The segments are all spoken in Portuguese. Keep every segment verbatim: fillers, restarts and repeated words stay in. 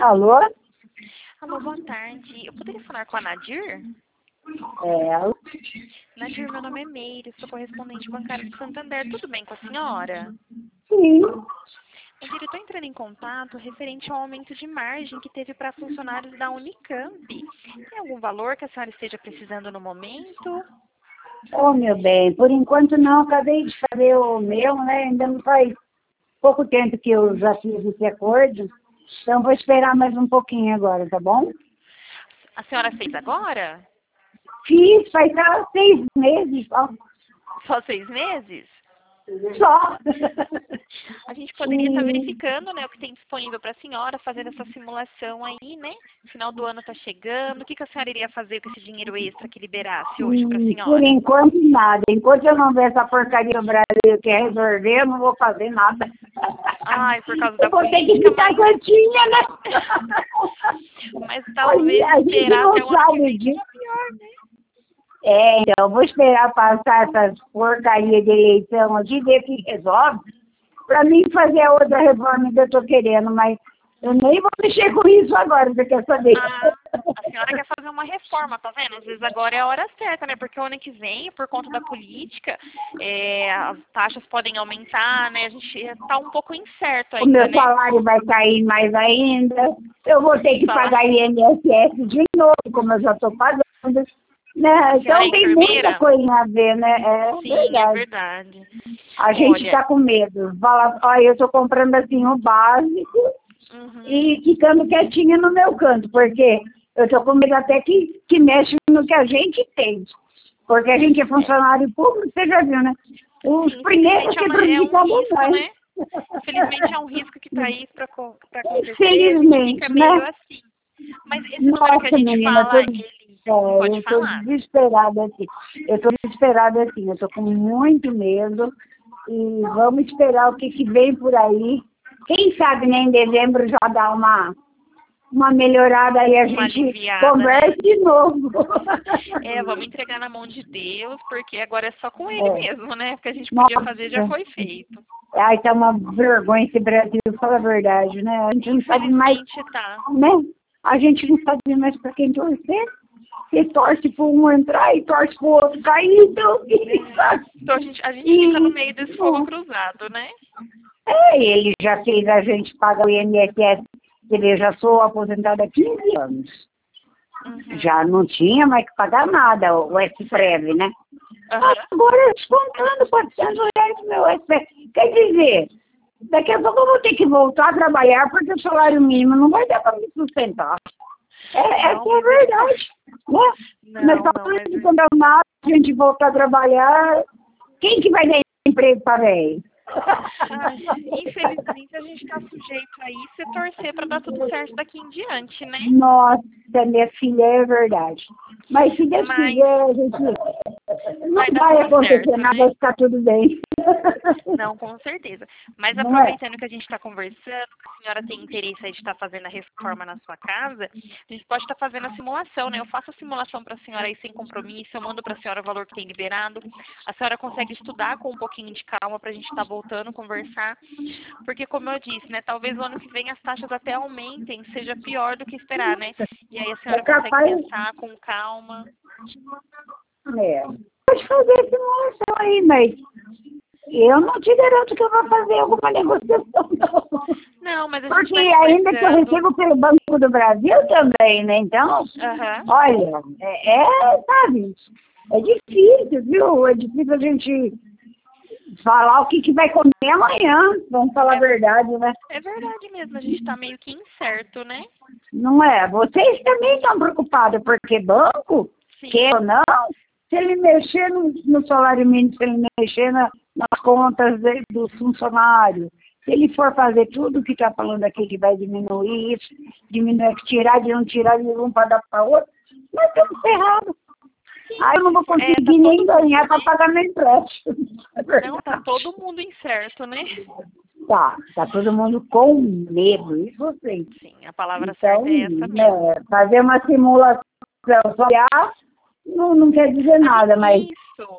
Alô? Alô, boa tarde. Eu poderia falar com a Nadir? É, Nadir, meu nome é Meire, sou correspondente bancária do Santander. Tudo bem com a senhora? sim. Nadir, eu estou entrando em contato referente ao aumento de margem que teve para funcionários da Unicamp. Tem algum valor que a senhora esteja precisando no momento? Oh, meu bem, por enquanto não, acabei de fazer o meu, né? Ainda não faz pouco tempo que eu já fiz esse acordo. Então vou esperar mais um pouquinho agora, tá bom? A senhora fez agora? Fiz, faz já seis meses só. Só seis meses? Só. A gente poderia estar E- verificando, né, o que tem disponível para a senhora, fazendo essa simulação aí, né? Final do ano está chegando. O que, que a senhora iria fazer com esse dinheiro extra que liberasse hoje para a e por senhora? enquanto nada. Enquanto eu não ver essa porcaria do Brasil que resolver, eu não vou fazer nada. Ai, por causa Eu da vou ter que política, ficar mas, quietinha, né? mas Aí talvez a gente esperar não até o ano que sabe vem disso. seja pior, né? É, então, eu vou esperar passar essas porcarias de eleição aqui, ver que resolve, para mim fazer a outra reforma que eu estou querendo, mas eu nem vou mexer com isso agora, você quer saber? Ah, a senhora quer fazer uma reforma, tá vendo? Às vezes agora é a hora certa, né? Porque o ano que vem, por conta da política, é, as taxas podem aumentar, né? A gente tá um pouco incerto O meu ainda, né? salário vai cair mais ainda, eu vou ter que Falar. pagar I N S S de novo, como eu já estou pagando. Né? A senhora é Então tem muita enfermeira? coisa a ver, né? É Sim, é verdade. verdade. A gente Olha, está com medo. Fala, olha, eu estou comprando assim o básico, uhum, e ficando quietinha no meu canto, porque eu estou com medo até que, que mexe no que a gente tem. Porque a gente é funcionário público, você já viu, né? Os sim, primeiros infelizmente é, que uma, é um prejudicavam risco, mais. né? Infelizmente é um risco que está aí para acontecer, a gente fica Infelizmente, meio né? assim. Mas esse número que a Nossa, gente menina, eu tô, fala, ele é, pode eu estou falar. desesperada aqui. Eu estou desesperada assim, eu estou com muito medo. E vamos esperar o que, que vem por aí. Quem sabe, né, em dezembro já dá uma, uma melhorada e a Uma gente aliviada, né? conversa de novo. É, vamos entregar na mão de Deus, porque agora é só com Ele É. mesmo, né? O que a gente podia fazer já Nossa. foi feito. Ai, tá uma vergonha esse Brasil, fala a verdade, né? A gente não sabe mais, Infelizmente tá. né? A gente não sabe mais para quem torcer. E torce para um entrar e torce para o outro cair, então, sabe? Então a gente, a gente fica no E, meio desse fogo cruzado, né? é, ele já fez a gente pagar o I N S S, ele já sou aposentada há quinze anos. Uhum. Já não tinha mais que pagar nada, o S-Prev, né? Aham. Agora, descontando quatrocentos reais do meu S P F. Quer dizer, daqui a pouco eu vou ter que voltar a trabalhar porque o salário mínimo não vai dar para me sustentar. É, essa Não, é a mas ele... verdade. Né? Mas Não, não, falando mas... de campeonato, a gente voltar a trabalhar, quem que vai dar emprego para velho? Ai, infelizmente a gente está sujeito a isso e torcer para dar tudo certo daqui em diante, né? Nossa, minha filha, é verdade. Mas se Deus Mas quiser, a gente não vai dar vai tudo acontecer certo, nada, né? vai ficar tudo bem. Não, com certeza. Mas Não é? aproveitando que a gente está conversando, que a senhora tem interesse aí de estar fazendo a reforma na sua casa, a gente pode estar fazendo a simulação, né? Eu faço a simulação para a senhora aí sem compromisso, eu mando para a senhora o valor que tem liberado. A senhora consegue estudar com um pouquinho de calma para a gente estar voltando, conversar. Porque, como eu disse, né? Talvez o ano que vem as taxas até aumentem, seja pior do que esperar, né? E aí a É senhora consegue capaz, pensar com calma. é. Pode fazer esse simulação aí, mas eu não te garanto que eu vou fazer alguma negociação, não. Não, mas a gente Porque vai ainda que eu conversando. recebo pelo Banco do Brasil também, né? Então, Aham. olha, é, é, sabe, é difícil, viu? É difícil a gente falar o que, que vai comer amanhã, vamos falar a É, verdade, né? é verdade mesmo, a gente tá meio que incerto, né? Não é? Vocês também estão preocupados, porque banco, Sim. quer ou não, se ele mexer no, no salário mínimo, se ele mexer na, nas contas de, do funcionário, se ele for fazer tudo o que está falando aqui, que vai diminuir isso, diminuir, tirar de um, tirar de um para dar para outro, nós estamos ferrados. Aí eu não vou É, tá conseguir todo nem mundo, ganhar para né? pagar meu empréstimo. É Não, tá verdade. todo mundo incerto, né? Tá, tá todo mundo com medo, isso eu sei. Sim, a palavra Então, certa é essa mesmo. né, fazer uma simulação, só olhar, não, não quer dizer A nada, mas gente, isso.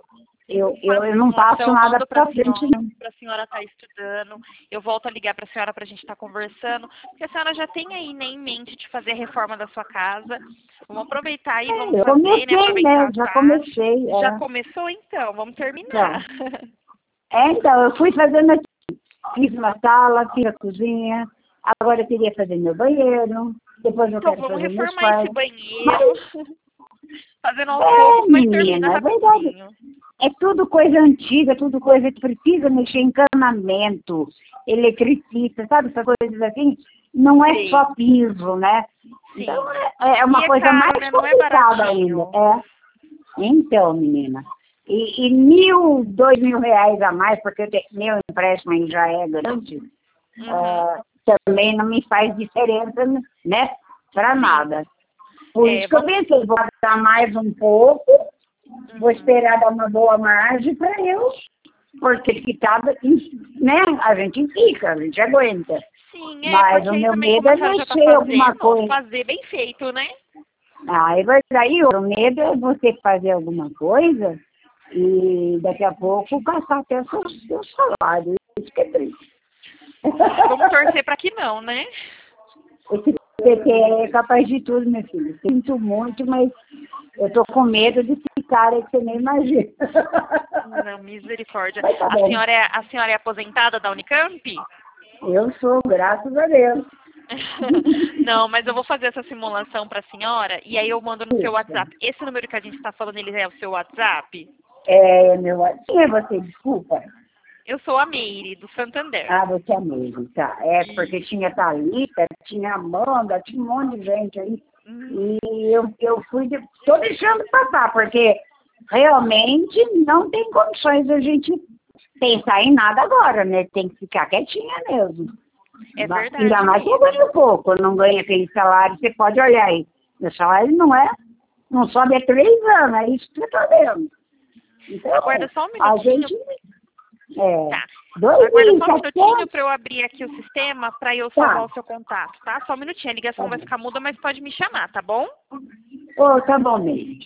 Eu, eu, eu não passo nada para frente, não. Para a senhora estar estudando, eu volto a ligar para a senhora para a gente estar conversando, porque a senhora já tem aí, né, em mente de fazer a reforma da sua casa. Vamos aproveitar aí, vamos Eu fazer, comecei, né? Aproveitar né? Já a comecei. Já É. começou, então, vamos terminar. Então, é, então, eu fui fazendo aqui. Fiz uma sala, fiz a cozinha, agora eu queria fazer meu banheiro, depois eu Então quero vamos fazer meus reformar esse quartos. banheiro, Mas, fazendo aos é, poucos, mas termina menina, é verdade. rapidinho. É tudo coisa antiga, tudo coisa que precisa mexer em encanamento, eletricista, sabe, essas coisas assim? Não é Sim. só piso, né? Sim. Então é, é uma E é coisa caro, mais né? Não é complicada ainda. baratinho. É. Então, menina, e, e mil, dois mil reais a mais, porque eu te, meu empréstimo aí já é grande, Uhum. uh, também não me faz diferença, né? Para nada. Por É, isso que eu vamos- pensei, vou dar mais um pouco, vou Uhum. esperar dar uma boa margem para eu, porque ficava, né? A gente fica, a gente aguenta. Sim, é, Mas porque o aí meu também, medo como a é senhora já está mexer alguma fazendo, coisa. fazer bem feito, né? Ah, é verdade. E o medo é você fazer alguma coisa e daqui a pouco gastar até o seu, seu salário. Isso que é triste. Vamos torcer para que não, né? Esse P T é capaz de tudo, meu filho. Sinto muito, mas eu tô com medo de ficar aí que você nem imagina. Não, misericórdia. Mas tá A bom. senhora é, a senhora é aposentada da Unicamp? Eu sou, graças a Deus. Não, mas eu vou fazer essa simulação para a senhora e aí eu mando no seu WhatsApp. Esse número que a gente está falando, ele é o seu WhatsApp? É, meu... Quem é você? Desculpa. Eu sou a Meire, do Santander. Ah, você é mesmo, tá. É, porque tinha Thalita, tinha Amanda, tinha um monte de gente aí. Hum. E eu, eu fui, de... tô deixando passar, porque realmente não tem condições da gente pensar em nada agora, né? Tem que ficar quietinha mesmo. É Mas, verdade ainda mais que eu mesmo. ganho pouco, eu não ganho aquele salário, você pode olhar aí. Meu salário não é, não sobe há três anos, é isso que eu tô vendo. Então, Aguarda só um a minutinho. gente, é, Tá. dois Aguarda mil só e um minutinho setecentos, para eu abrir aqui o sistema para eu tá. salvar o seu contato, tá? Só um minutinho. A ligação Tá vai bom. ficar muda, mas pode me chamar, tá bom? Ô, tá bom mesmo.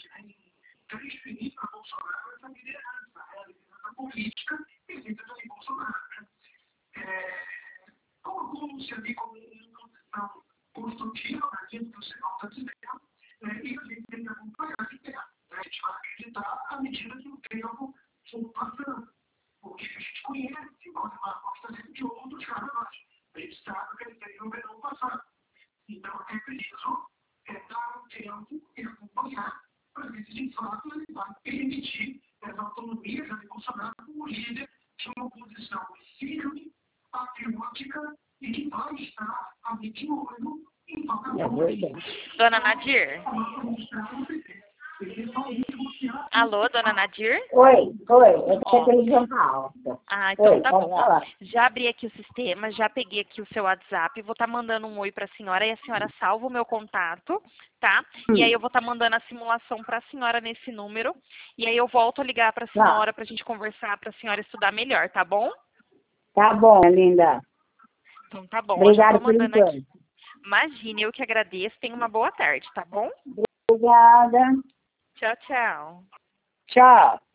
É verdade. Dona Nadir? Alô, dona Nadir? Oi, oi, eu Ó. tenho televisão tá alta. Ah, então Oi, tá pode bom. Ó. falar. Já abri aqui o sistema, já peguei aqui o seu WhatsApp, vou estar mandando um oi para a senhora e a senhora salva o meu contato, tá? E aí eu vou estar mandando a simulação para a senhora nesse número. E aí eu volto a ligar para a Tá, senhora para a gente conversar, para a senhora estudar melhor, tá bom? tá bom, linda. Então tá bom, eu já Obrigada estou por mandando aqui. enquanto. Imagine, eu que agradeço. Tenha uma boa tarde, tá bom? Obrigada. Tchau, tchau. Tchau.